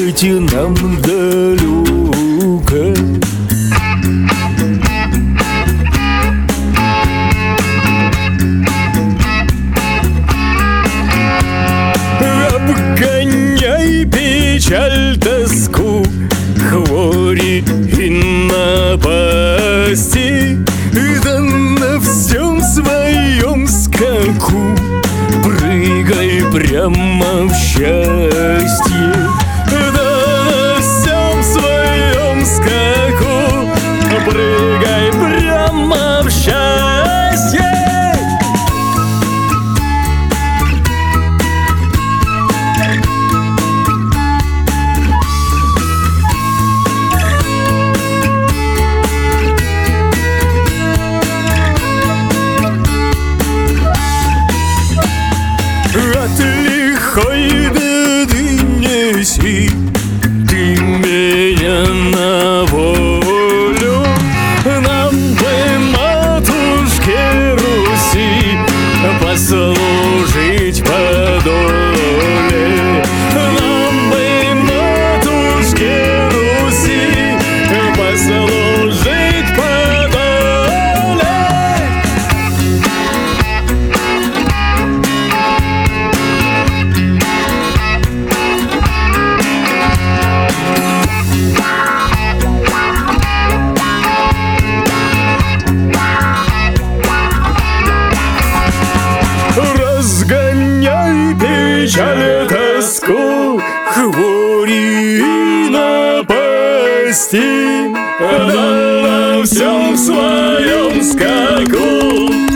уйти нам далеко. Обгоняй печаль, тоску, хвори и напасти, да на всем своем скаку прыгай прямо в счастье. Да на всем своем скаку прыгай прямо в счастье. От лихой беды неси ты меня на волю. Нам бы, матушке Руси, послужить по доле. Нам бы, матушке Руси, послужить по доле. Разгоняй печаль, тоску, хвори и напасти, да на всем своем скаку